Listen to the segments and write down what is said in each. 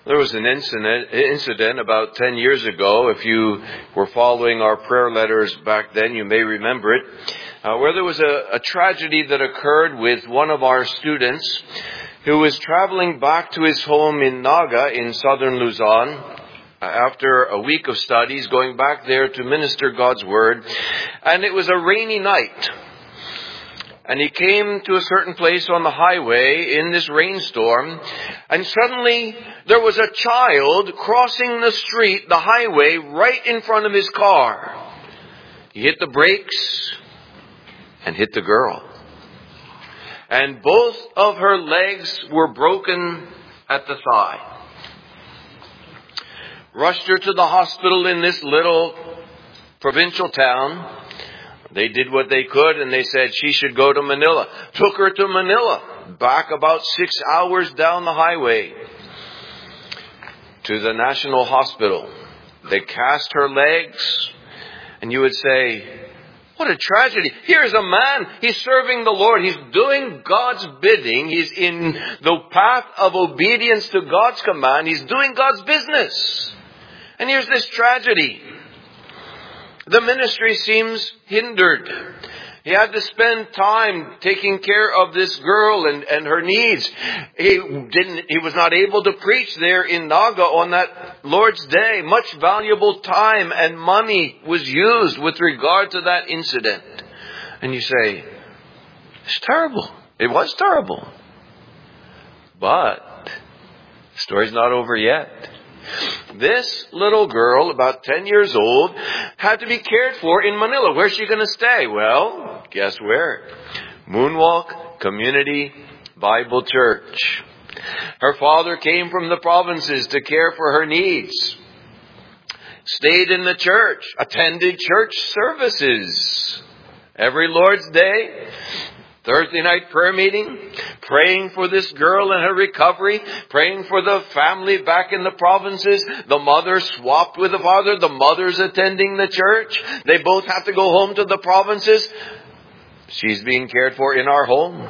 There was an incident about 10 years ago. If you were following our prayer letters back then, you may remember it, where there was a tragedy that occurred with one of our students who was traveling back to his home in Naga in southern Luzon after a week of studies, going back there to minister God's Word. And it was a rainy night. And he came to a certain place on the highway in this rainstorm, and suddenly there was a child crossing the street, the highway, right in front of his car. He hit the brakes and hit the girl. And both of her legs were broken at the thigh. Rushed her to the hospital in this little provincial town. They did what they could, and they said she should go to Manila. Took her to Manila, back about 6 hours down the highway to the National Hospital. They cast her legs, and you would say, what a tragedy. Here's a man, he's serving the Lord. He's doing God's bidding. He's in the path of obedience to God's command. He's doing God's business. And here's this tragedy. The ministry seems hindered. He had to spend time taking care of this girl and her needs. He was not able to preach there in Naga on that Lord's Day. Much valuable time and money was used with regard to that incident. And you say, it's terrible. It was terrible. But the story's not over yet. This little girl, about 10 years old, had to be cared for in Manila. Where's she going to stay? Well, guess where? Moonwalk Community Bible Church. Her father came from the provinces to care for her needs. Stayed in the church. Attended church services. Every Lord's Day. Thursday night prayer meeting, praying for this girl and her recovery, praying for the family back in the provinces. The mother swapped with the father. The mother's attending the church. They both have to go home to the provinces. She's being cared for in our home.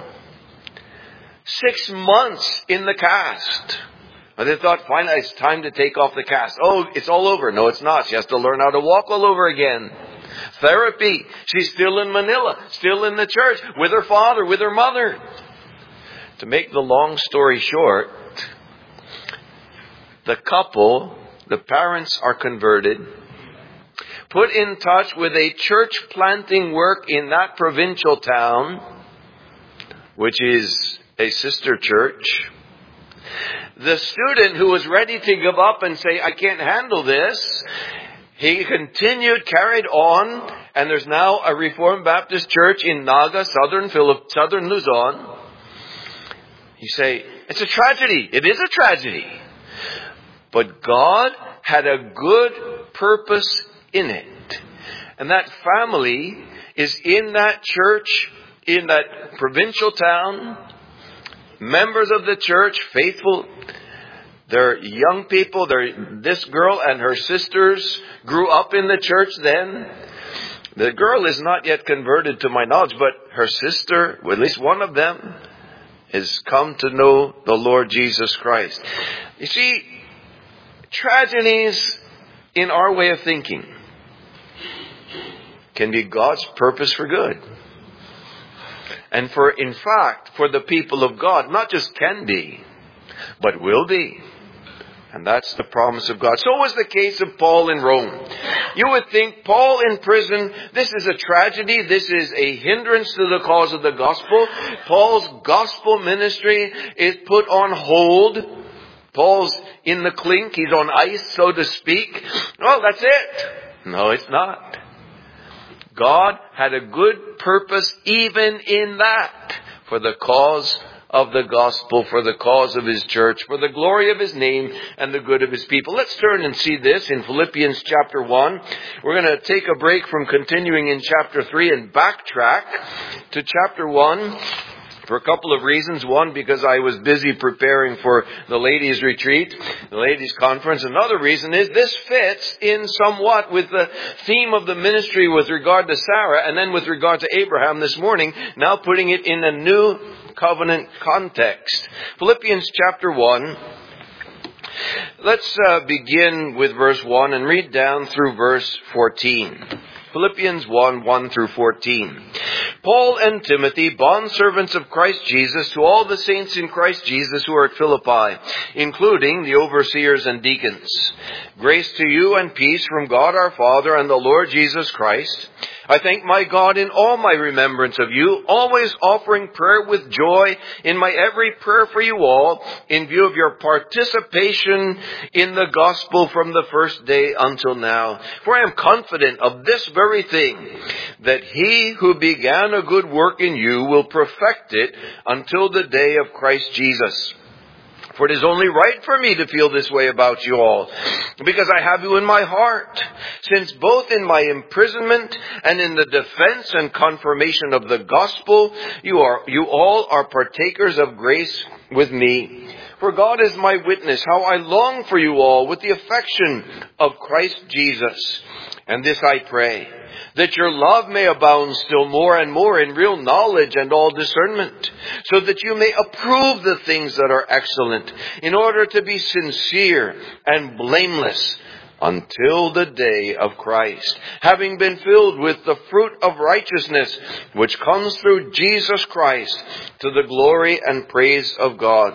6 months in the cast. And they thought, fine, it's time to take off the cast. Oh, it's all over. No, it's not. She has to learn how to walk all over again. Therapy. She's still in Manila, still in the church, with her father, with her mother. To make the long story short, the couple, the parents are converted, put in touch with a church planting work in that provincial town, which is a sister church. The student who was ready to give up and say, I can't handle this, he continued, carried on, and there's now a Reformed Baptist church in Naga, southern Luzon. You say, it's a tragedy. It is a tragedy. But God had a good purpose in it. And that family is in that church, in that provincial town, members of the church, faithful. They're young people. This girl and her sisters grew up in the church then. The girl is not yet converted to my knowledge, but her sister, well, at least one of them, has come to know the Lord Jesus Christ. You see, tragedies in our way of thinking can be God's purpose for good. And in fact, for the people of God, not just can be, but will be. And that's the promise of God. So was the case of Paul in Rome. You would think Paul in prison, this is a tragedy. This is a hindrance to the cause of the gospel. Paul's gospel ministry is put on hold. Paul's in the clink. He's on ice, so to speak. Well, that's it. No, it's not. God had a good purpose even in that for the cause of the gospel, for the cause of His church, for the glory of His name and the good of His people. Let's turn and see this in Philippians chapter 1. We're going to take a break from continuing in chapter 3 and backtrack to chapter 1 for a couple of reasons. One, because I was busy preparing for the ladies' retreat, the ladies' conference. Another reason is this fits in somewhat with the theme of the ministry with regard to Sarah and then with regard to Abraham this morning, now putting it in a new covenant context. Philippians chapter 1. Let's begin with verse 1 and read down through verse 14. Philippians 1 through 14. Paul and Timothy, bondservants of Christ Jesus, to all the saints in Christ Jesus who are at Philippi, including the overseers and deacons. Grace to you and peace from God our Father and the Lord Jesus Christ. I thank my God in all my remembrance of you, always offering prayer with joy in my every prayer for you all, in view of your participation in the gospel from the first day until now. For I am confident of this very thing, that he who began a good work in you will perfect it until the day of Christ Jesus. For it is only right for me to feel this way about you all, because I have you in my heart, since both in my imprisonment and in the defense and confirmation of the gospel, you all are partakers of grace with me. For God is my witness, how I long for you all with the affection of Christ Jesus. And this I pray, that your love may abound still more and more in real knowledge and all discernment, so that you may approve the things that are excellent, in order to be sincere and blameless until the day of Christ, having been filled with the fruit of righteousness, which comes through Jesus Christ, to the glory and praise of God.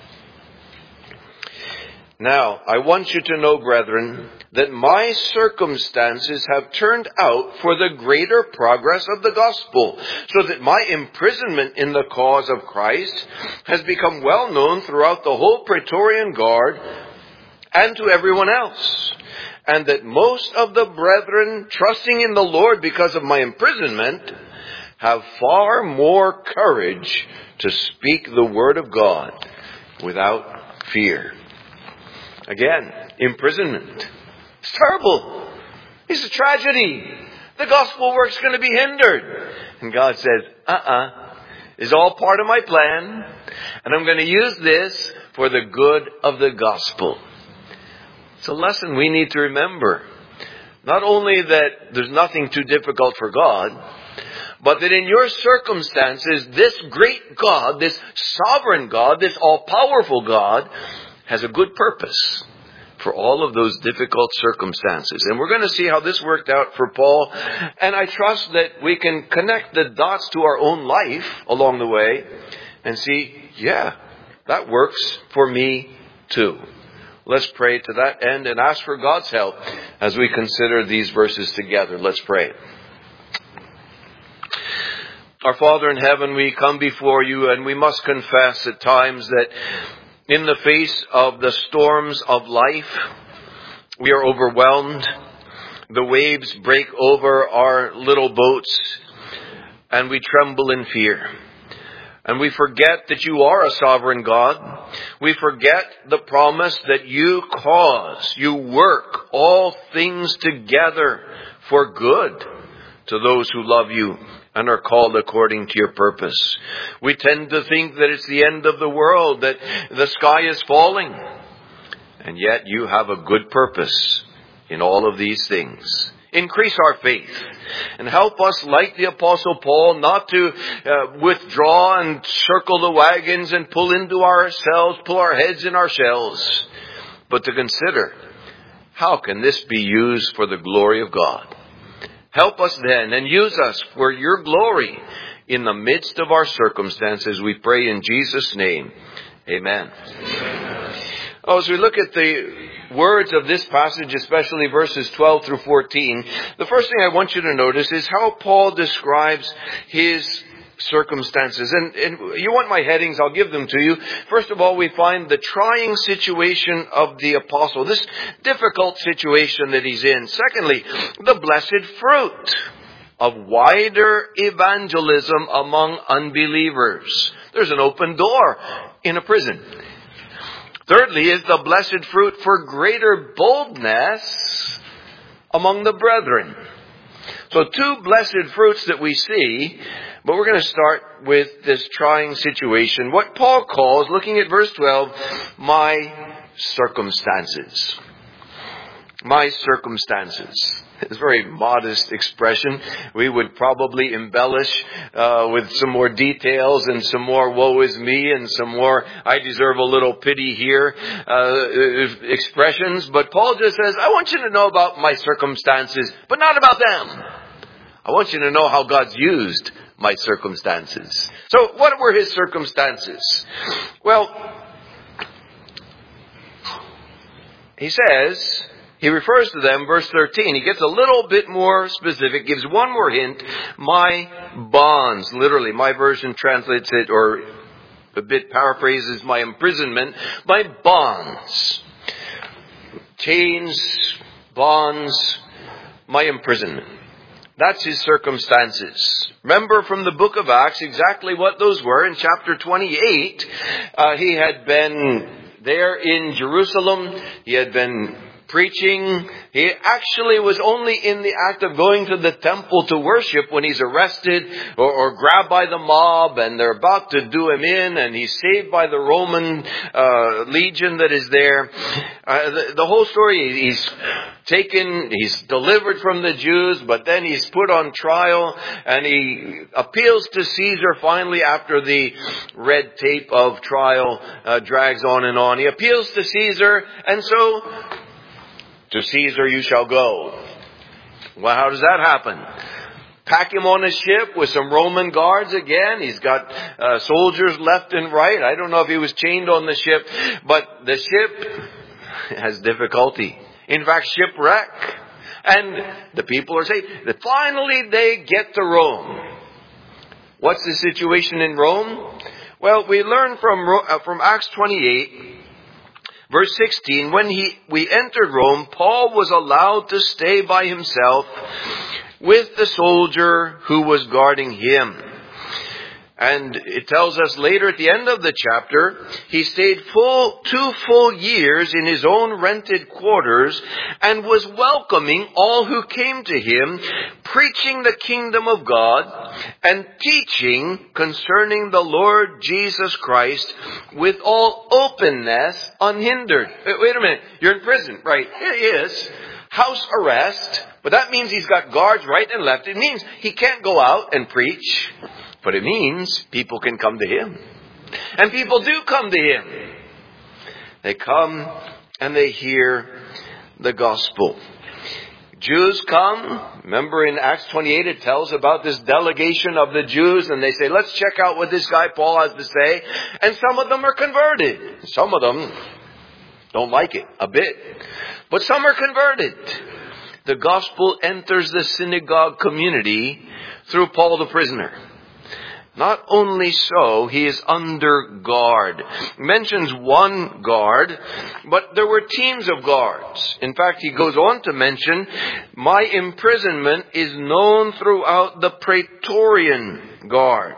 Now, I want you to know, brethren, that my circumstances have turned out for the greater progress of the gospel, so that my imprisonment in the cause of Christ has become well known throughout the whole Praetorian Guard and to everyone else, and that most of the brethren, trusting in the Lord because of my imprisonment, have far more courage to speak the word of God without fear. Again, imprisonment. It's terrible. It's a tragedy. The gospel work's going to be hindered. And God says, It's all part of my plan. And I'm going to use this for the good of the gospel. It's a lesson we need to remember. Not only that there's nothing too difficult for God, but that in your circumstances, this great God, this sovereign God, this all-powerful God, has a good purpose for all of those difficult circumstances. And we're going to see how this worked out for Paul. And I trust that we can connect the dots to our own life along the way and see, that works for me too. Let's pray to that end and ask for God's help as we consider these verses together. Let's pray. Our Father in heaven, we come before you, and we must confess at times that in the face of the storms of life, we are overwhelmed. The waves break over our little boats, and we tremble in fear. And we forget that you are a sovereign God. We forget the promise that you work all things together for good to those who love you and are called according to your purpose. We tend to think that it's the end of the world, that the sky is falling. And yet you have a good purpose in all of these things. Increase our faith and help us, like the Apostle Paul, not to withdraw and circle the wagons and pull our heads in our shells, but to consider, how can this be used for the glory of God? Help us then and use us for your glory in the midst of our circumstances. We pray in Jesus' name. Amen. As we look at the words of this passage, especially verses 12 through 14, the first thing I want you to notice is how Paul describes his circumstances. And you want my headings, I'll give them to you. First of all, we find the trying situation of the apostle, this difficult situation that he's in. Secondly, the blessed fruit of wider evangelism among unbelievers. There's an open door in a prison. Thirdly is the blessed fruit for greater boldness among the brethren. So two blessed fruits that we see, but we're going to start with this trying situation. What Paul calls, looking at verse 12, my circumstances. my circumstances. It's a very modest expression. We would probably embellish with some more details and some more woe is me and some more I deserve a little pity here expressions. But Paul just says, I want you to know about my circumstances, but not about them. I want you to know how God's used my circumstances. So what were his circumstances? Well, he says, he refers to them, verse 13. He gets a little bit more specific, gives one more hint. My bonds, literally, my version translates it, or a bit paraphrases, my imprisonment. My bonds. Chains, bonds, my imprisonment. That's his circumstances. Remember from the book of Acts exactly what those were. In chapter 28, he had been there in Jerusalem. He had been preaching. He actually was only in the act of going to the temple to worship when he's arrested or grabbed by the mob and they're about to do him in, and he's saved by the Roman legion that is there. The whole story, he's delivered from the Jews, but then he's put on trial and he appeals to Caesar finally after the red tape of trial drags on and on. He appeals to Caesar, and so to Caesar you shall go. Well, how does that happen? Pack him on a ship with some Roman guards again. He's got soldiers left and right. I don't know if he was chained on the ship, but the ship has difficulty. In fact, shipwreck. And the people are saved. Finally, they get to Rome. What's the situation in Rome? Well, we learn from Acts 28, verse 16, when we entered Rome, Paul was allowed to stay by himself with the soldier who was guarding him. And it tells us later at the end of the chapter, he stayed 2 full years in his own rented quarters and was welcoming all who came to him, preaching the kingdom of God and teaching concerning the Lord Jesus Christ with all openness, unhindered. Wait a minute, you're in prison, right? Here he is. House arrest, but that means he's got guards right and left. It means he can't go out and preach. But it means people can come to him. And people do come to him. They come and they hear the gospel. Jews come. Remember in Acts 28 it tells about this delegation of the Jews, and they say, let's check out what this guy Paul has to say. And some of them are converted. Some of them don't like it a bit. But some are converted. The gospel enters the synagogue community through Paul the prisoner. Not only so, he is under guard. He mentions one guard, but there were teams of guards. In fact, he goes on to mention, my imprisonment is known throughout the Praetorian Guard.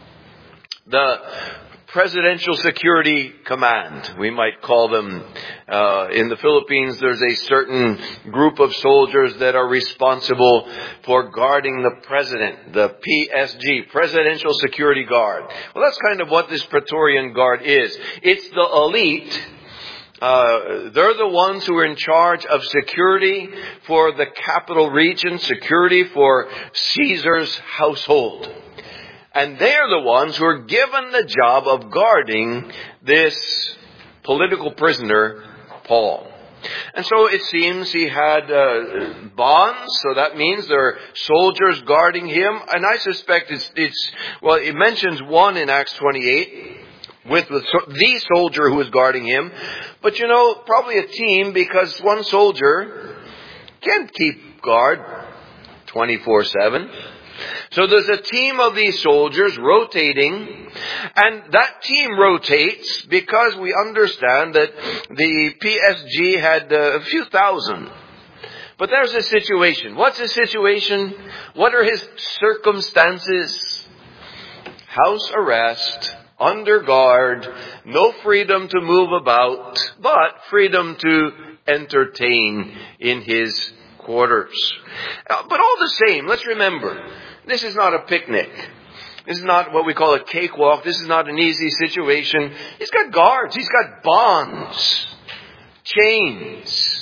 The Presidential Security Command, we might call them. In the Philippines, there's a certain group of soldiers that are responsible for guarding the president, the PSG, Presidential Security Guard. Well, that's kind of what this Praetorian Guard is. It's the elite. They're the ones who are in charge of security for the capital region, security for Caesar's household. And they're the ones who are given the job of guarding this political prisoner, Paul. And so it seems he had bonds, so that means there are soldiers guarding him. And I suspect it mentions one in Acts 28 with the soldier who is guarding him. But probably a team, because one soldier can't keep guard 24/7. So there's a team of these soldiers rotating, and that team rotates because we understand that the PSG had a few thousand. But there's a situation. What's the situation? What are his circumstances? House arrest, under guard, no freedom to move about, but freedom to entertain in his quarters. But all the same, let's remember, this is not a picnic. This is not what we call a cakewalk. This is not an easy situation. He's got guards. He's got bonds, chains.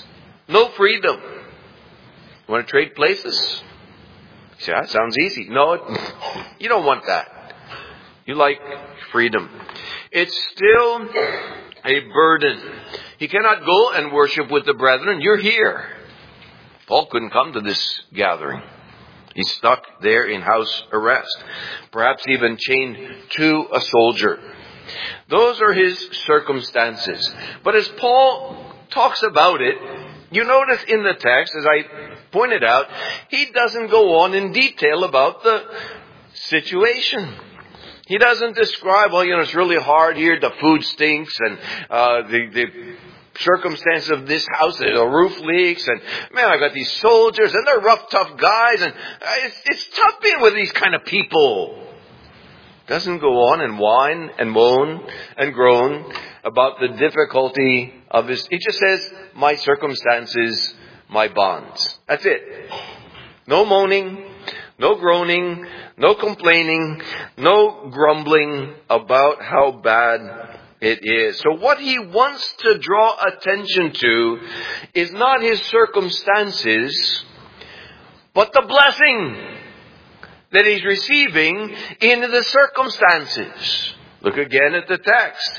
No freedom. You want to trade places? You say, that sounds easy. No, you don't want that. You like freedom. It's still a burden. He cannot go and worship with the brethren. You're here. Paul couldn't come to this gathering. He's stuck there in house arrest. Perhaps even chained to a soldier. Those are his circumstances. But as Paul talks about it, you notice in the text, as I pointed out, he doesn't go on in detail about the situation. He doesn't describe, it's really hard here, the food stinks, and the circumstances of this house, the roof leaks, and man, I got these soldiers, and they're rough, tough guys, and it's tough being with these kind of people. Doesn't go on and whine and moan and groan about the difficulty of his. He just says, my circumstances, my bonds. That's it. No moaning, no groaning, no complaining, no grumbling about how bad it is. So what he wants to draw attention to is not his circumstances, but the blessing that he's receiving in the circumstances. Look again at the text.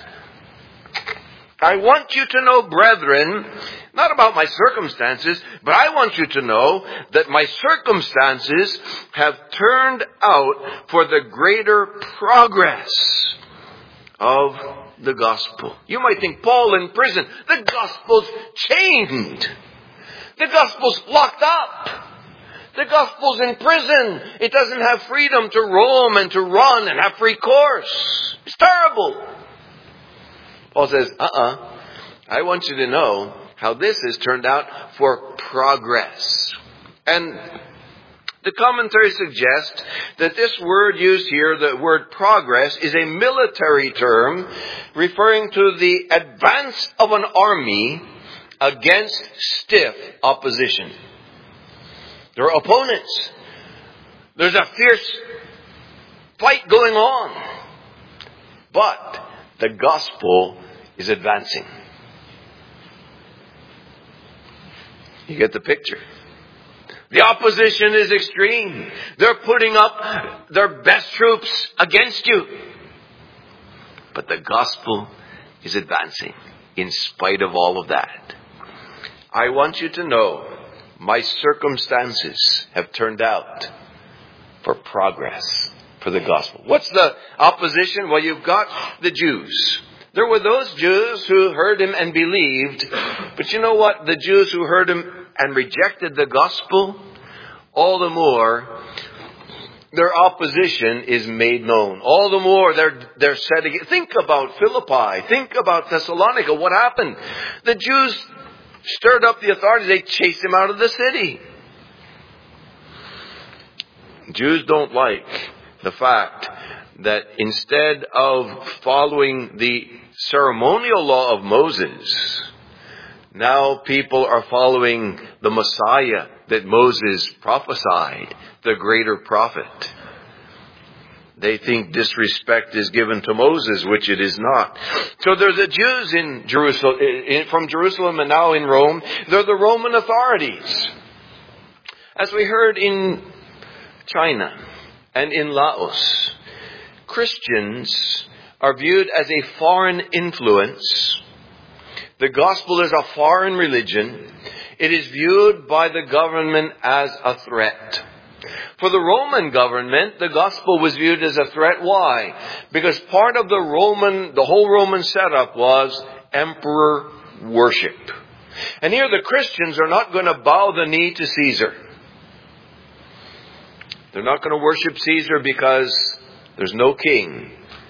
I want you to know, brethren, not about my circumstances, but I want you to know that my circumstances have turned out for the greater progress of the gospel. You might think, Paul in prison, the gospel's chained. The gospel's locked up. The gospel's in prison. It doesn't have freedom to roam and to run and have free course. It's terrible. Paul says, I want you to know how this has turned out for progress. And the commentaries suggest that this word used here, the word progress, is a military term referring to the advance of an army against stiff opposition. There are opponents. There's a fierce fight going on. But the gospel is advancing. You get the picture. The opposition is extreme. They're putting up their best troops against you. But the gospel is advancing in spite of all of that. I want you to know my circumstances have turned out for progress for the gospel. What's the opposition? Well, you've got the Jews. There were those Jews who heard him and believed. But you know what? The Jews who heard him and rejected the gospel, all the more their opposition is made known. All the more they're said again. Think about Philippi. Think about Thessalonica. What happened? The Jews stirred up the authorities. They chased him out of the city. Jews don't like the fact that instead of following the ceremonial law of Moses, now people are following the Messiah that Moses prophesied, the greater prophet. They think disrespect is given to Moses, which it is not. So they're the Jews in Jerusalem, from Jerusalem and now in Rome. They're the Roman authorities. As we heard in China and in Laos, Christians are viewed as a foreign influence. The gospel is a foreign religion. It is viewed by the government as a threat. For the Roman government, the gospel was viewed as a threat. Why? Because part of the whole Roman setup was emperor worship. And here the Christians are not going to bow the knee to Caesar. They're not going to worship Caesar because there's no king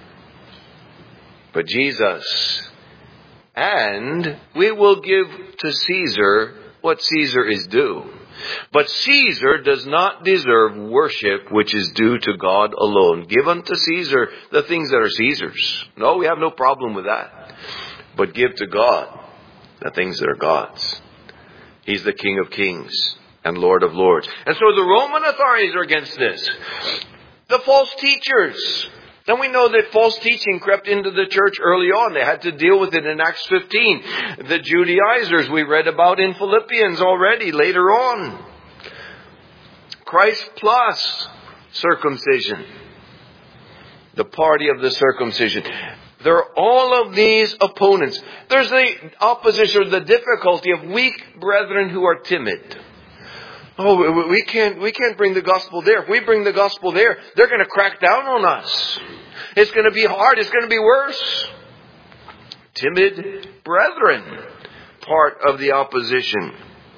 but Jesus. And we will give to Caesar what Caesar is due. But Caesar does not deserve worship which is due to God alone. Give unto Caesar the things that are Caesar's. No, we have no problem with that. But give to God the things that are God's. He's the King of Kings and Lord of Lords. And so the Roman authorities are against this. The false teachers And we know that false teaching crept into the church early on. They had to deal with it in Acts 15. The Judaizers we read about in Philippians already later on. Christ plus circumcision. The party of the circumcision. There are all of these opponents. There's the opposition, the difficulty of weak brethren who are timid. Oh, we can't bring the gospel there. If we bring the gospel there, they're going to crack down on us. It's going to be hard. It's going to be worse. Timid brethren, part of the opposition.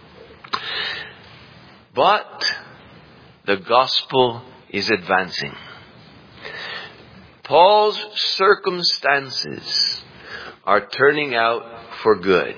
But the gospel is advancing. Paul's circumstances are turning out for good.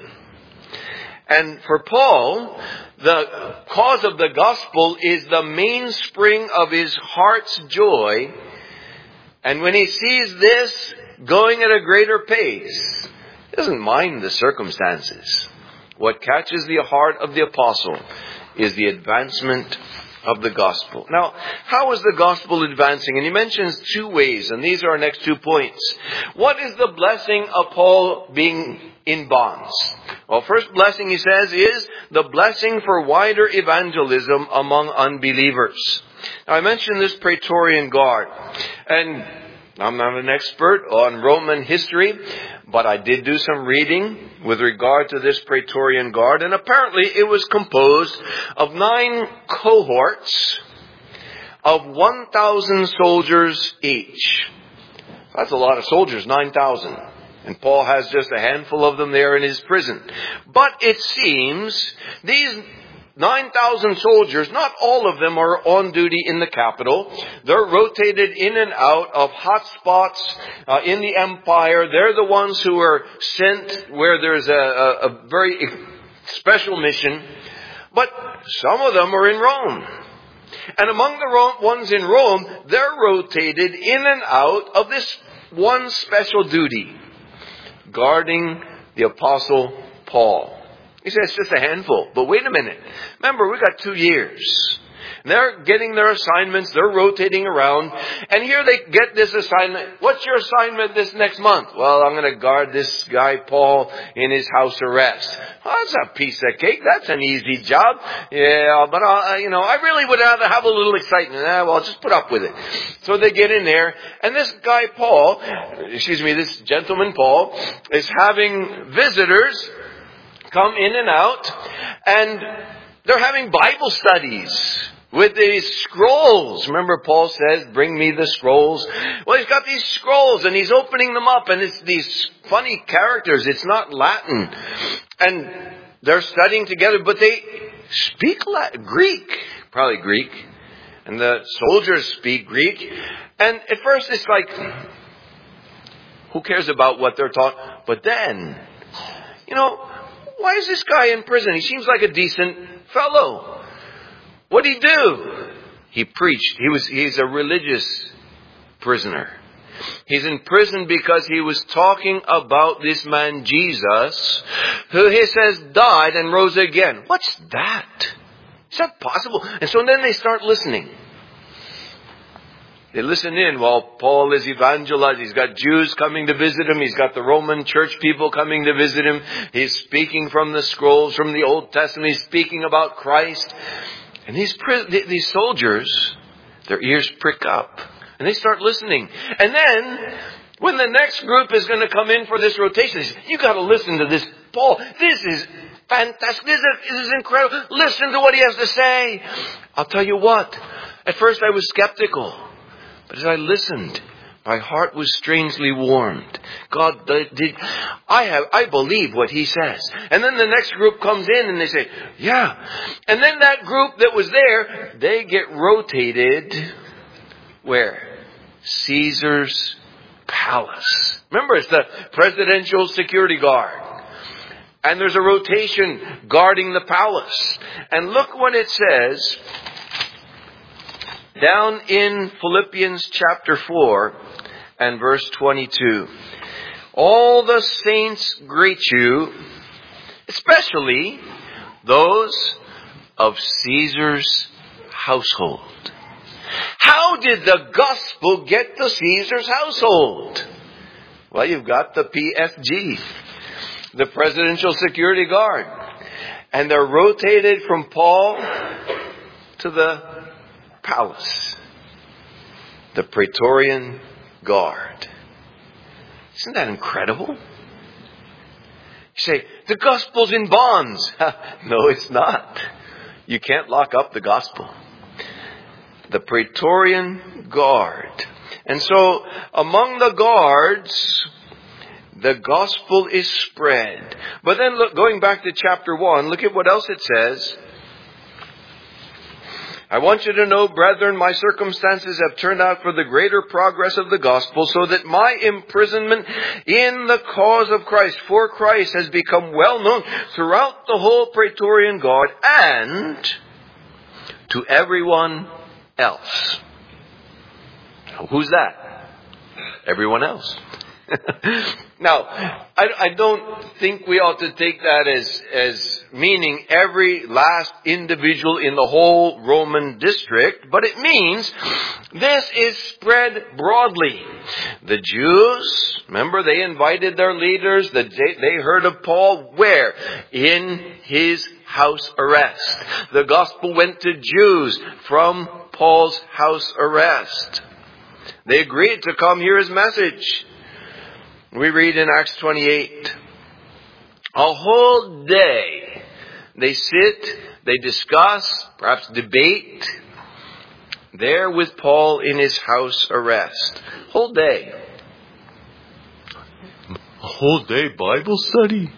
And for Paul, the cause of the gospel is the mainspring of his heart's joy. And when he sees this going at a greater pace, he doesn't mind the circumstances. What catches the heart of the apostle is the advancement of the gospel. Now, how is the gospel advancing? And he mentions two ways, and these are our next 2 points. What is the blessing of Paul being in bonds? Well, first blessing, he says, is the blessing for wider evangelism among unbelievers. Now, I mentioned this Praetorian Guard, and I'm not an expert on Roman history, but I did do some reading with regard to this Praetorian Guard, and apparently it was composed of 9 cohorts of 1,000 soldiers each. That's a lot of soldiers, 9,000. And Paul has just a handful of them there in his prison. But it seems these 9,000 soldiers, not all of them are on duty in the capital. They're rotated in and out of hot spots in the empire. They're the ones who are sent where there's a very special mission. But some of them are in Rome. And among the ones in Rome, they're rotated in and out of this one special duty, guarding the Apostle Paul. He says it's just a handful. But wait a minute. Remember, we got 2 years. They're getting their assignments. They're rotating around. And here they get this assignment. What's your assignment this next month? Well, I'm going to guard this guy, Paul, in his house arrest. Well, that's a piece of cake. That's an easy job. Yeah, but I really would rather have a little excitement. Well, I'll just put up with it. So they get in there. And this guy, this gentleman, Paul, is having visitors come in and out, and they're having Bible studies with these scrolls. Remember, Paul says, bring me the scrolls. Well, he's got these scrolls, and he's opening them up, and it's these funny characters. It's not Latin. And they're studying together, but they speak Greek. Probably Greek. And the soldiers speak Greek. And at first it's like, who cares about what they're taught? But then, why is this guy in prison? He seems like a decent fellow. What did he do? He preached. He's a religious prisoner. He's in prison because he was talking about this man Jesus, who he says died and rose again. What's that? Is that possible? And so then they start listening. They listen in while Paul is evangelizing. He's got Jews coming to visit him. He's got the Roman church people coming to visit him. He's speaking from the scrolls from the Old Testament. He's speaking about Christ. And these soldiers, their ears prick up. And they start listening. And then, when the next group is going to come in for this rotation, they say, you got to listen to this Paul. This is fantastic. This is incredible. Listen to what he has to say. I'll tell you what. At first I was skeptical. But as I listened, my heart was strangely warmed. God did. I believe what he says. And then the next group comes in and they say, yeah. And then that group that was there, they get rotated. Where? Caesar's palace. Remember, it's the presidential security guard. And there's a rotation guarding the palace. And look what it says down in Philippians chapter 4 and verse 22. All the saints greet you, especially those of Caesar's household. How did the gospel get to Caesar's household? Well, you've got the PSG, the Presidential Security Guard. And they're rotated from Paul to the palace, the Praetorian Guard. Isn't that incredible? You say, the gospel's in bonds. No, it's not. You can't lock up the gospel. The Praetorian Guard. And so, among the guards, the gospel is spread. But then look, going back to chapter 1, look at what else it says. I want you to know, brethren, my circumstances have turned out for the greater progress of the gospel, so that my imprisonment in the cause of Christ, for Christ, has become well known throughout the whole Praetorian Guard and to everyone else. Who's that? Everyone else. Now, I don't think we ought to take that as meaning every last individual in the whole Roman district, but it means this is spread broadly. The Jews, remember, they invited their leaders. They heard of Paul where? In his house arrest. The gospel went to Jews from Paul's house arrest. They agreed to come hear his message. We read in Acts 28, a whole day they sit, they discuss, perhaps debate, there with Paul in his house arrest. Whole day. A whole day Bible study?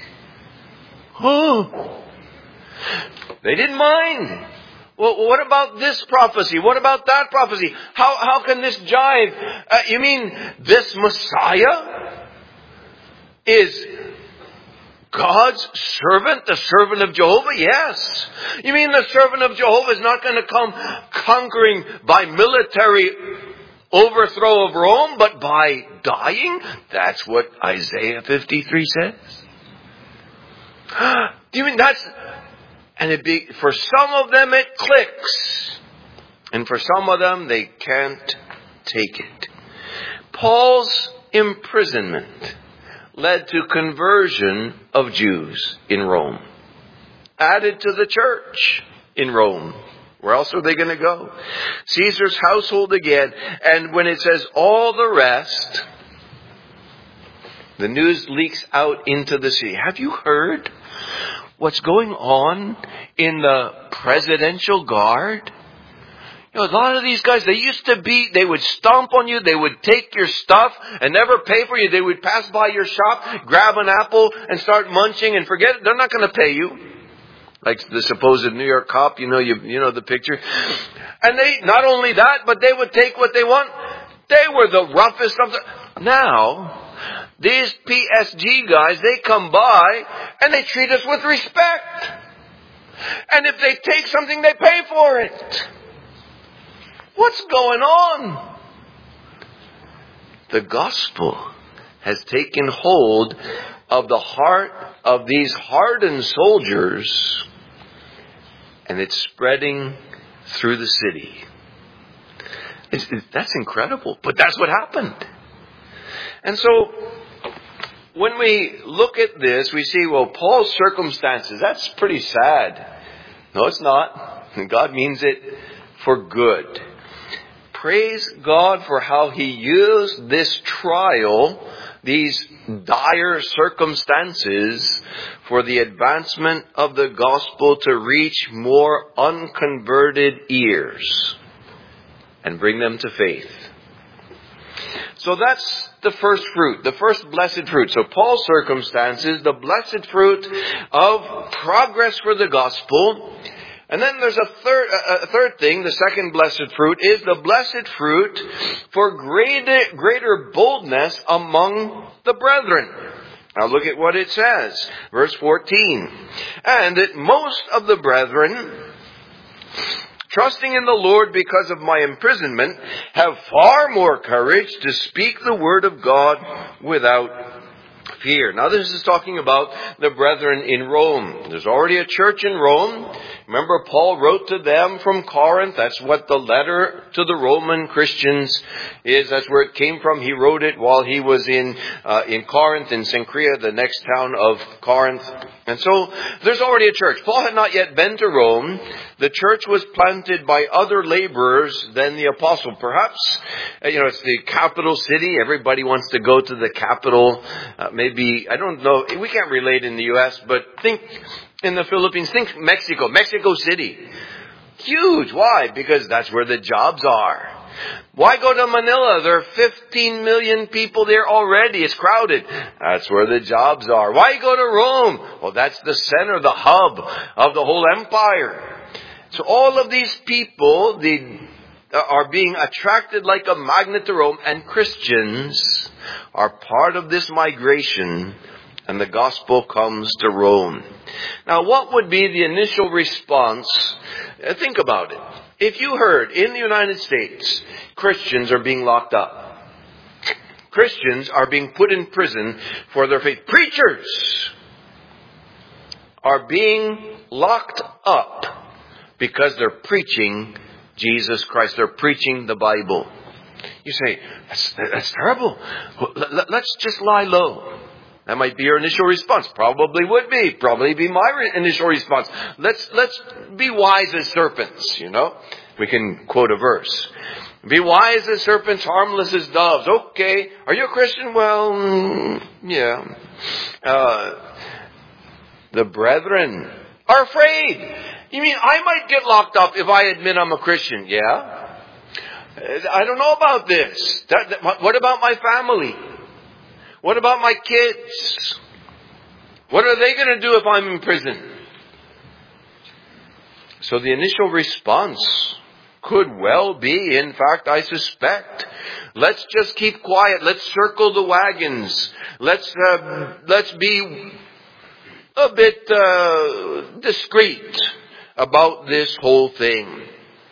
Oh. They didn't mind. Well, what about this prophecy? What about that prophecy? How can this jive? You mean this Messiah is God's servant, the servant of Jehovah? Yes. You mean the servant of Jehovah is not going to come conquering by military overthrow of Rome, but by dying? That's what Isaiah 53 says. Do you mean that's... And for some of them it clicks. And for some of them they can't take it. Paul's imprisonment led to conversion of Jews in Rome. Added to the church in Rome. Where else are they going to go? Caesar's household again. And when it says all the rest, the news leaks out into the city. Have you heard what's going on in the Presidential Guard? You know, a lot of these guys, they would stomp on you, they would take your stuff and never pay for you. They would pass by your shop, grab an apple and start munching and forget it. They're not going to pay you. Like the supposed New York cop, you know the picture. And they, not only that, but they would take what they want. They were the roughest of the... Now, these PSG guys, they come by and they treat us with respect. And if they take something, they pay for it. What's going on? The gospel has taken hold of the heart of these hardened soldiers, and it's spreading through the city. That's incredible, but that's what happened. And so, when we look at this, we see, well, Paul's circumstances, that's pretty sad. No, it's not. God means it for good. Praise God for how He used this trial, these dire circumstances, for the advancement of the gospel to reach more unconverted ears and bring them to faith. So that's the first fruit, the first blessed fruit. So Paul's circumstances, the blessed fruit of progress for the gospel. And then there's a third thing, the second blessed fruit, is the blessed fruit for greater boldness among the brethren. Now look at what it says. Verse 14. And that most of the brethren, trusting in the Lord because of my imprisonment, have far more courage to speak the word of God without fear. Now this is talking about the brethren in Rome. There's already a church in Rome. Remember, Paul wrote to them from Corinth. That's what the letter to the Roman Christians is. That's where it came from. He wrote it while he was in Corinth, in Cenchrea, the next town of Corinth. And so there's already a church. Paul had not yet been to Rome. The church was planted by other laborers than the apostle. Perhaps, it's the capital city. Everybody wants to go to the capital. Maybe, I don't know. We can't relate in the U.S., but think in the Philippines. Think Mexico City. Huge. Why? Because that's where the jobs are. Why go to Manila? There are 15 million people there already. It's crowded. That's where the jobs are. Why go to Rome? Well, that's the center, the hub of the whole empire. So all of these people, they are being attracted like a magnet to Rome, and Christians are part of this migration, and the gospel comes to Rome. Now, what would be the initial response? Think about it. If you heard in the United States, Christians are being locked up. Christians are being put in prison for their faith. Preachers are being locked up because they're preaching Jesus Christ. They're preaching the Bible. You say, that's terrible. Let's just lie low. That might be your initial response. Probably would be. Probably be my initial response. Let's be wise as serpents, We can quote a verse. Be wise as serpents, harmless as doves. Okay. Are you a Christian? Well, yeah. The brethren are afraid. You mean I might get locked up if I admit I'm a Christian? Yeah. I don't know about this. What about my family? What about my kids? What are they going to do if I'm in prison? So the initial response could well be, in fact, I suspect, let's just keep quiet. Let's circle the wagons. Let's be a bit discreet about this whole thing.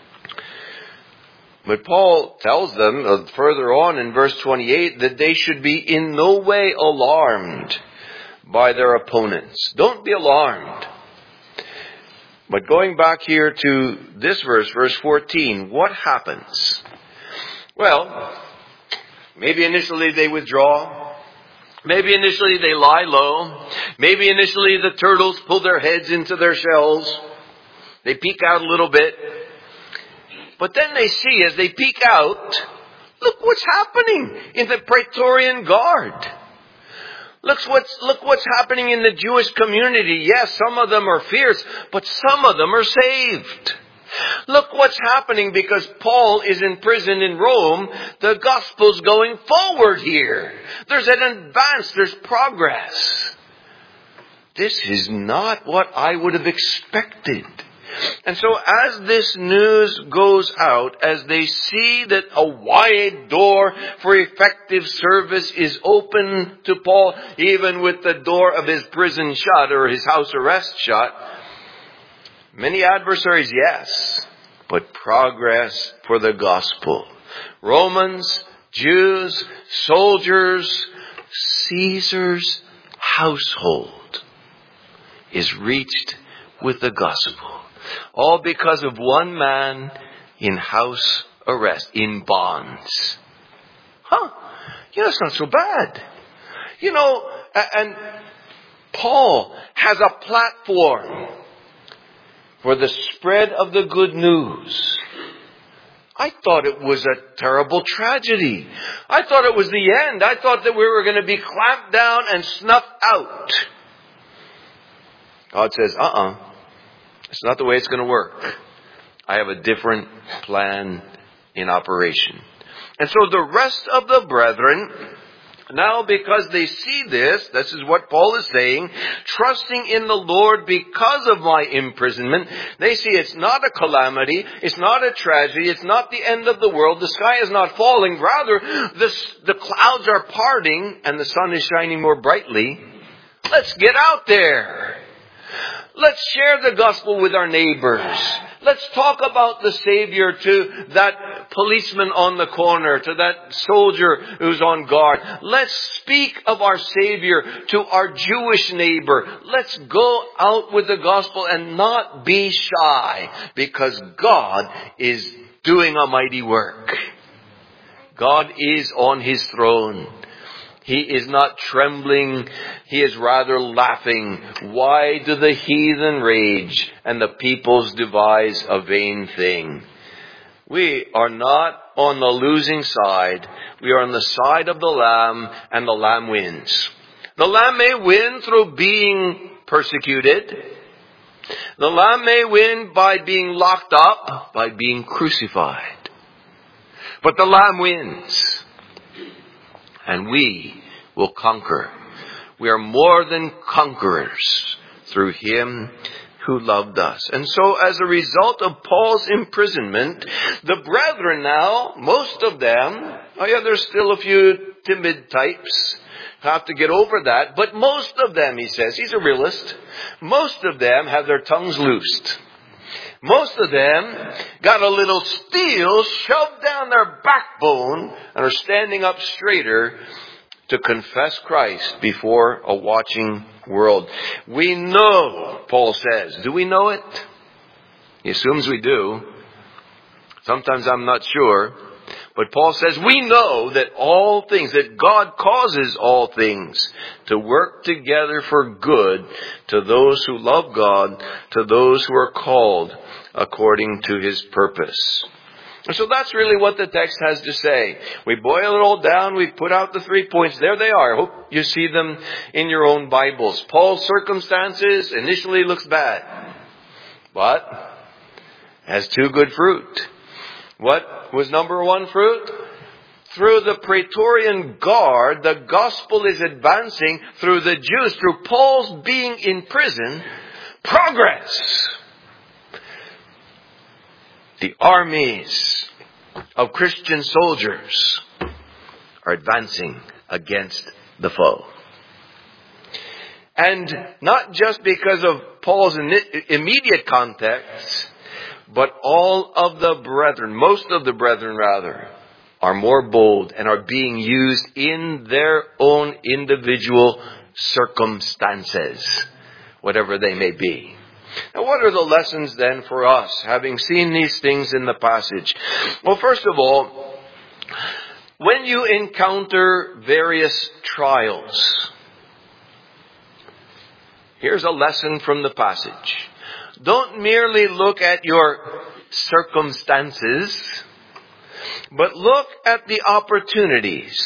But Paul tells them further on in verse 28 that they should be in no way alarmed by their opponents. Don't be alarmed. But going back here to this verse, verse 14, what happens? Well, maybe initially they withdraw. Maybe initially they lie low. Maybe initially the turtles pull their heads into their shells. They peek out a little bit. But then they see, as they peek out, look what's happening in the Praetorian Guard. Look what's happening in the Jewish community. Yes, some of them are fierce, but some of them are saved. Look what's happening because Paul is in prison in Rome. The gospel's going forward here. There's an advance, there's progress. This is not what I would have expected. And so as this news goes out, as they see that a wide door for effective service is open to Paul, even with the door of his prison shut or his house arrest shut, many adversaries, yes, but progress for the gospel. Romans, Jews, soldiers, Caesar's household is reached with the gospel. All because of one man in house arrest, in bonds. It's not so bad. And Paul has a platform for the spread of the good news. I thought it was a terrible tragedy. I thought it was the end. I thought that we were going to be clamped down and snuffed out. God says, it's not the way it's going to work. I have a different plan in operation. And so the rest of the brethren, now because they see this is what Paul is saying, trusting in the Lord because of my imprisonment, they see it's not a calamity, it's not a tragedy, it's not the end of the world, the sky is not falling, rather the clouds are parting and the sun is shining more brightly. Let's get out there. Let's share the gospel with our neighbors. Let's talk about the Savior to that policeman on the corner, to that soldier who's on guard. Let's speak of our Savior to our Jewish neighbor. Let's go out with the gospel and not be shy, because God is doing a mighty work. God is on His throne. He is not trembling. He is rather laughing. Why do the heathen rage and the peoples devise a vain thing? We are not on the losing side. We are on the side of the Lamb, and the Lamb wins. The Lamb may win through being persecuted. The Lamb may win by being locked up, by being crucified. But the Lamb wins. And we will conquer. We are more than conquerors through Him who loved us. And so as a result of Paul's imprisonment, the brethren now, most of them, there's still a few timid types, have to get over that. But most of them, he says, he's a realist, most of them have their tongues loosed. Most of them got a little steel shoved down their backbone and are standing up straighter to confess Christ before a watching world. We know, Paul says. Do we know it? He assumes we do. Sometimes I'm not sure. But Paul says we know that all things, that God causes all things to work together for good to those who love God, to those who are called according to His purpose. And so that's really what the text has to say. We boil it all down. We put out the 3 points. There they are. I hope you see them in your own Bibles. Paul's circumstances initially looks bad, but has 2 good fruit. What was number 1 fruit? Through the Praetorian Guard, the gospel is advancing through the Jews. Through Paul's being in prison, progress. The armies of Christian soldiers are advancing against the foe. And not just because of Paul's immediate context, but all of the brethren, most of the brethren rather, are more bold and are being used in their own individual circumstances, whatever they may be. Now, what are the lessons then for us, having seen these things in the passage? Well, first of all, when you encounter various trials, here's a lesson from the passage. Don't merely look at your circumstances, but look at the opportunities.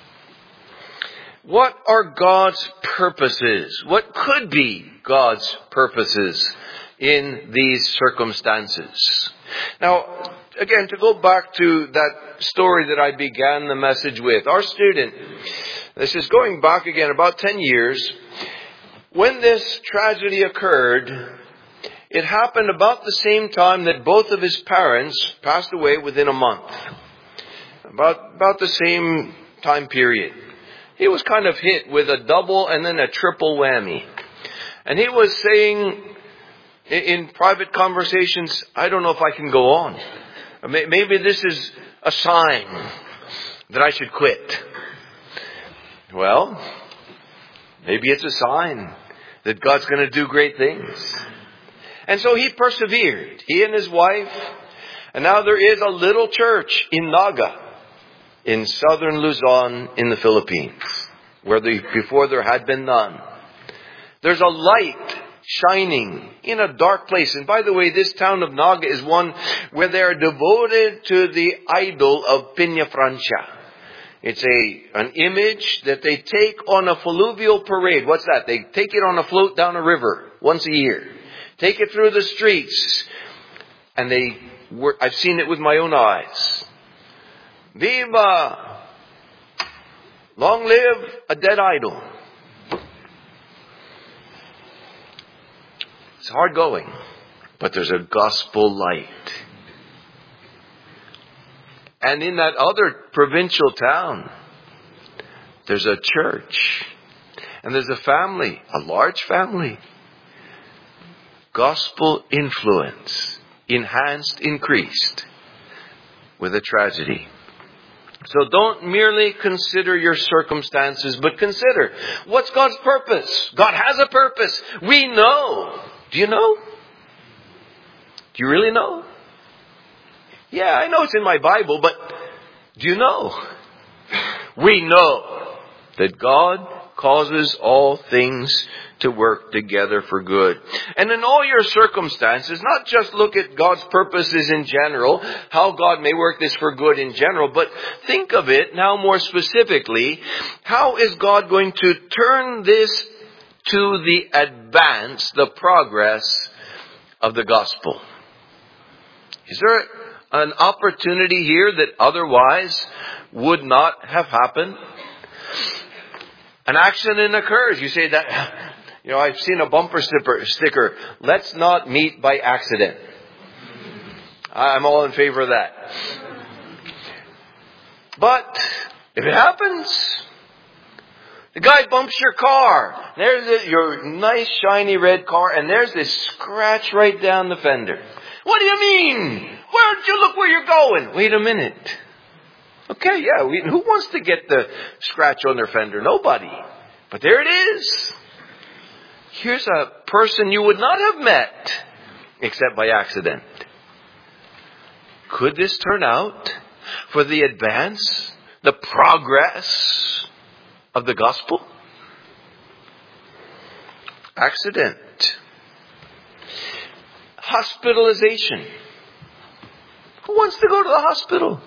What are God's purposes? What could be God's purposes in these circumstances? Now, again, to go back to that story that I began the message with. Our student, this is going back again about 10 years. When this tragedy occurred, it happened about the same time that both of his parents passed away within a month. About the same time period. He was kind of hit with a double and then a triple whammy. And he was saying in private conversations, I don't know if I can go on. Maybe this is a sign that I should quit. Well, maybe it's a sign that God's going to do great things. And so he persevered. He and his wife. And now there is a little church in Naga, in southern Luzon in the Philippines, where before there had been none. There's a light shining in a dark place. And by the way, this town of Naga is one where they are devoted to the idol of Piña Francia. It's an image that they take on a fluvial parade. What's that? They take it on a float down a river once a year. Take it through the streets. And I've seen it with my own eyes. Viva! Long live a dead idol. It's hard going, but there's a gospel light. And in that other provincial town, there's a church. And there's a family, a large family. Gospel influence enhanced, increased with a tragedy. So don't merely consider your circumstances, but consider, what's God's purpose? God has a purpose. We know. Do you know? Do you really know? Yeah, I know it's in my Bible, but do you know? We know that God causes all things to work together for good. And in all your circumstances, not just look at God's purposes in general, how God may work this for good in general, but think of it now more specifically, how is God going to turn this to the advance, the progress of the gospel? Is there an opportunity here that otherwise would not have happened? An accident occurs. You say that, I've seen a bumper sticker, let's not meet by accident. I'm all in favor of that. But if it happens, the guy bumps your car. There's your nice shiny red car, and there's this scratch right down the fender. What do you mean? Where'd you look where you're going? Wait a minute. Okay, yeah, who wants to get the scratch on their fender? Nobody. But there it is. Here's a person you would not have met except by accident. Could this turn out for the advance, the progress of the gospel? Accident. Hospitalization. Who wants to go to the hospital?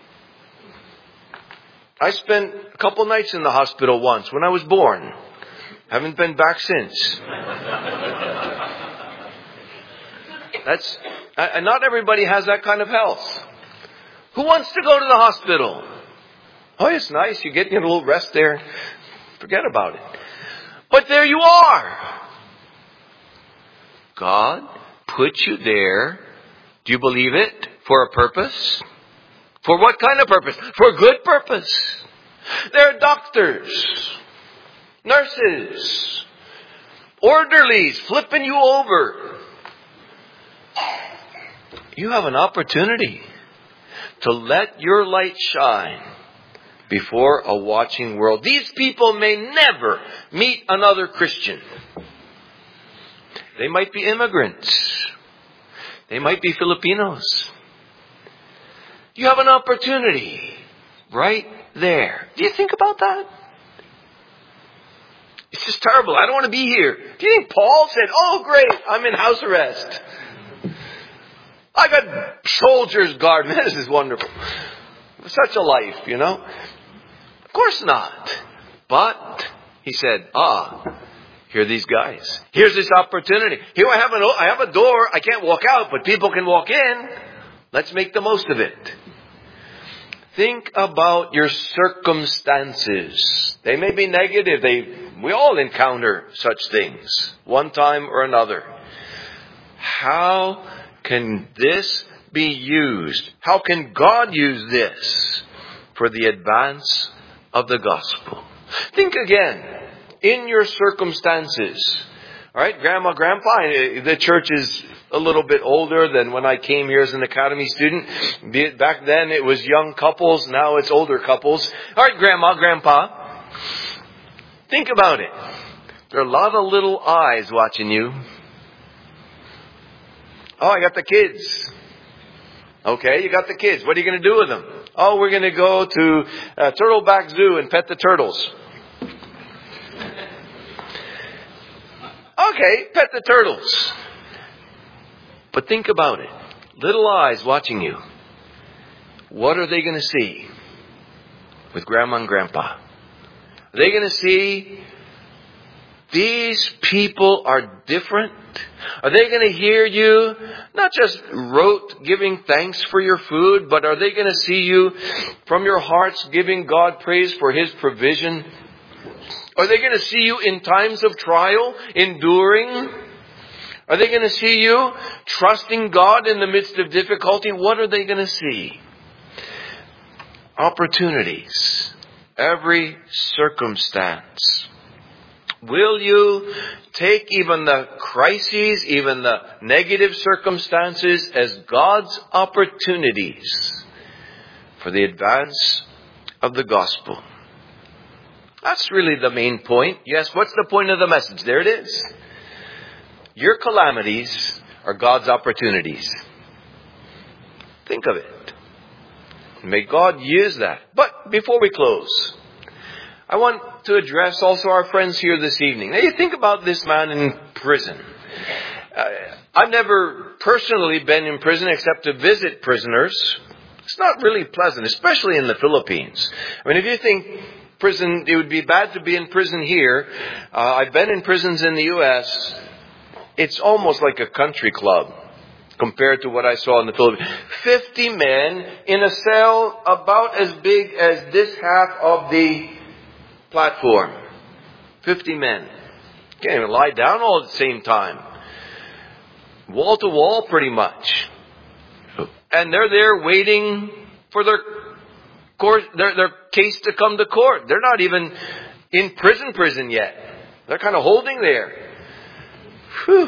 I spent a couple nights in the hospital once when I was born. Haven't been back since. Not everybody has that kind of health. Who wants to go to the hospital? Oh, it's nice. You get a little rest there. Forget about it. But there you are. God put you there. Do you believe it? For a purpose? For what kind of purpose? For a good purpose. There are doctors, nurses, orderlies flipping you over. You have an opportunity to let your light shine before a watching world. These people may never meet another Christian. They might be immigrants. They might be Filipinos. You have an opportunity right there. Do you think about that? It's just terrible. I don't want to be here. Do you think Paul said, oh great, I'm in house arrest. I got soldiers guard. Man, this is wonderful. Such a life, Of course not. But, he said, here are these guys. Here's this opportunity. Here I have a door. I can't walk out, but people can walk in. Let's make the most of it. Think about your circumstances. They may be negative. We all encounter such things, one time or another. How can this be used? How can God use this for the advance of the gospel? Think again, in your circumstances. All right, Grandma, Grandpa, the church is a little bit older than when I came here as an academy student. Back then it was young couples. Now it's older couples. All right, Grandma, Grandpa. Think about it. There are a lot of little eyes watching you. Oh, I got the kids. Okay, you got the kids. What are you going to do with them? Oh, we're going to go to Turtleback Zoo and pet the turtles. Okay, pet the turtles. But think about it. Little eyes watching you. What are they going to see with Grandma and Grandpa? Are they going to see these people are different? Are they going to hear you not just rote giving thanks for your food, but are they going to see you from your hearts giving God praise for His provision? Are they going to see you in times of trial, enduring? Are they going to see you trusting God in the midst of difficulty? What are they going to see? Opportunities. Every circumstance. Will you take even the crises, even the negative circumstances as God's opportunities for the advance of the gospel? That's really the main point. Yes, what's the point of the message? There it is. Your calamities are God's opportunities. Think of it. May God use that. But before we close, I want to address also our friends here this evening. Now you think about this man in prison. I've never personally been in prison except to visit prisoners. It's not really pleasant, especially in the Philippines. I mean, if you think prison, it would be bad to be in prison here. I've been in prisons in the U.S. It's almost like a country club compared to what I saw in the Philippines. 50 men in a cell about as big as this half of the platform. 50 men. Can't even lie down all at the same time. Wall to wall pretty much. And they're there waiting for their case to come to court. They're not even in prison yet. They're kind of holding there. Whew.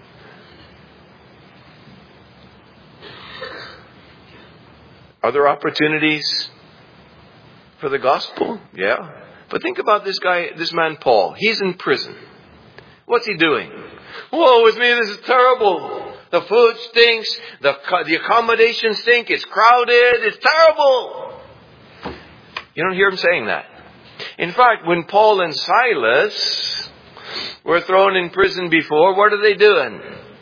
Are there opportunities for the gospel? Yeah. But think about this guy, this man Paul. He's in prison. What's he doing? Woe is me, this is terrible. The food stinks. The accommodations stink. It's crowded. It's terrible. You don't hear him saying that. In fact, when Paul and Silas were thrown in prison before, what are they doing?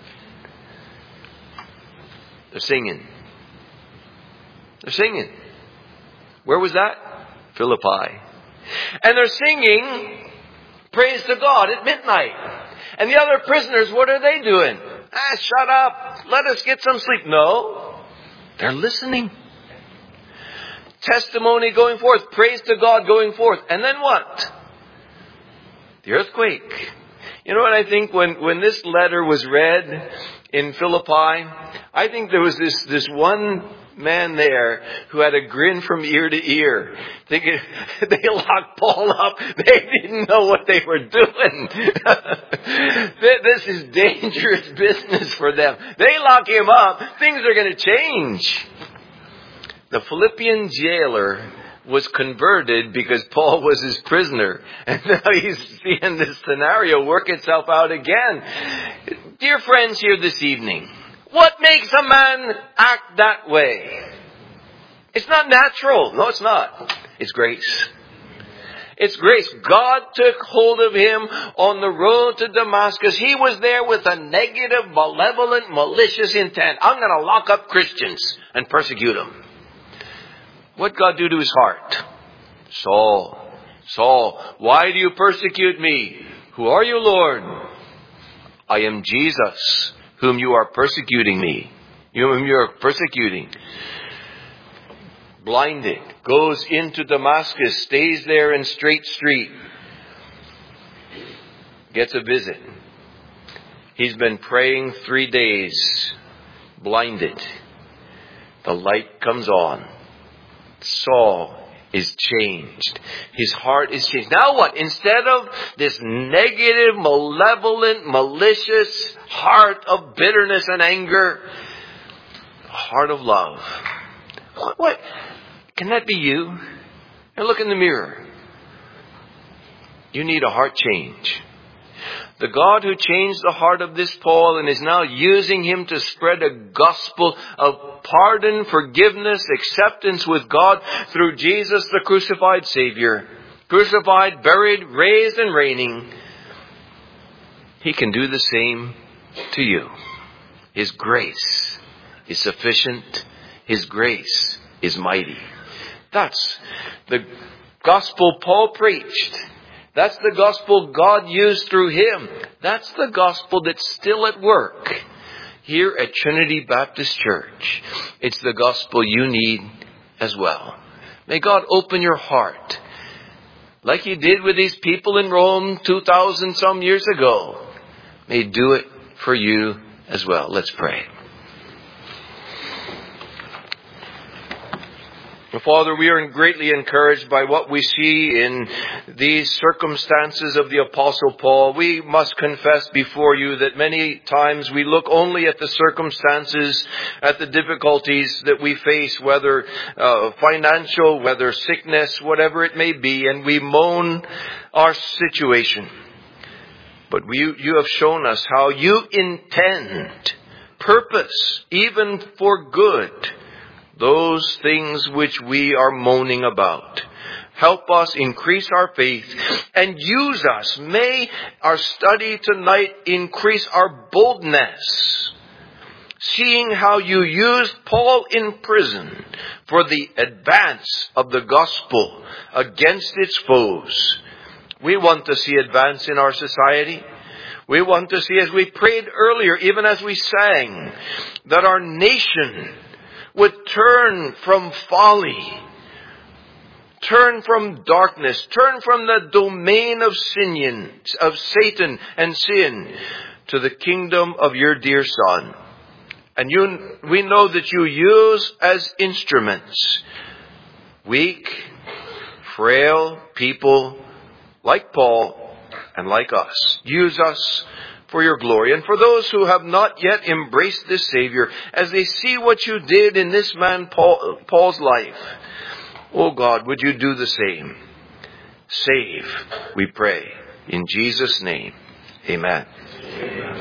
They're singing. They're singing. Where was that? Philippi. And they're singing praise to God at midnight. And the other prisoners, what are they doing? Shut up. Let us get some sleep. No. They're listening. Testimony going forth. Praise to God going forth. And then what? The earthquake. You know what I think when this letter was read in Philippi, I think there was this one man there who had a grin from ear to ear. Thinking they locked Paul up. They didn't know what they were doing. This is dangerous business for them. They lock him up. Things are going to change. The Philippian jailer was converted because Paul was his prisoner. And now he's seeing this scenario work itself out again. Dear friends here this evening, what makes a man act that way? It's not natural. No, it's not. It's grace. It's grace. God took hold of him on the road to Damascus. He was there with a negative, malevolent, malicious intent. I'm going to lock up Christians and persecute them. What did God do to his heart? Saul, Saul, why do you persecute me? Who are you, Lord? I am Jesus, whom you are persecuting me. Whom you are persecuting. Blinded, goes into Damascus, stays there in Straight Street. Gets a visit. He's been praying 3 days. Blinded. The light comes on. Saul is changed. His heart is changed. Now what? Instead of this negative, malevolent, malicious heart of bitterness and anger, a heart of love. What? Can that be you? Now look in the mirror. You need a heart change. The God who changed the heart of this Paul and is now using him to spread a gospel of pardon, forgiveness, acceptance with God through Jesus, the crucified Savior. Crucified, buried, raised and reigning. He can do the same to you. His grace is sufficient. His grace is mighty. That's the gospel Paul preached. That's the gospel God used through him. That's the gospel that's still at work here at Trinity Baptist Church. It's the gospel you need as well. May God open your heart like he did with these people in Rome 2,000 some years ago. May he do it for you as well. Let's pray. Father, we are greatly encouraged by what we see in these circumstances of the Apostle Paul. We must confess before you that many times we look only at the circumstances, at the difficulties that we face, whether financial, whether sickness, whatever it may be, and we moan our situation. But you have shown us how you intend, purpose, even for good, those things which we are moaning about. Help us increase our faith and use us. May our study tonight increase our boldness, seeing how you used Paul in prison for the advance of the gospel against its foes. We want to see advance in our society. We want to see, as we prayed earlier, even as we sang, that our nation would turn from folly, turn from darkness, turn from the domain of Satan and sin to the kingdom of your dear Son. And we know that you use as instruments weak, frail people like Paul and like us. Use us for your glory. And for those who have not yet embraced this Savior, as they see what you did in this man Paul's life, oh God, would you do the same? Save, we pray. In Jesus' name, amen.